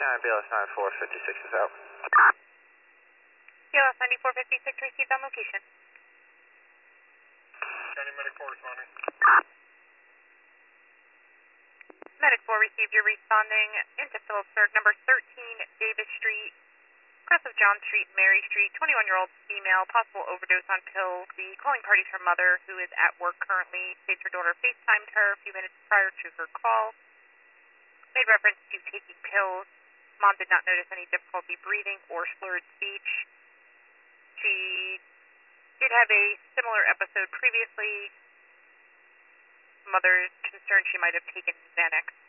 BLS 9456 is out. BLS 9456 received on location. County Medic 4 responding. Medic 4 received. You're responding into Phillipsburg, number 13, Davis Street, cross of John Street, Mary Street, 21-year-old female, possible overdose on pills. The calling party's her mother, who is at work currently. States her daughter FaceTimed her a few minutes prior to her call. Made reference to taking pills. Mom did not notice any difficulty breathing or slurred speech. She did have a similar episode previously. Mother is concerned she might have taken Xanax.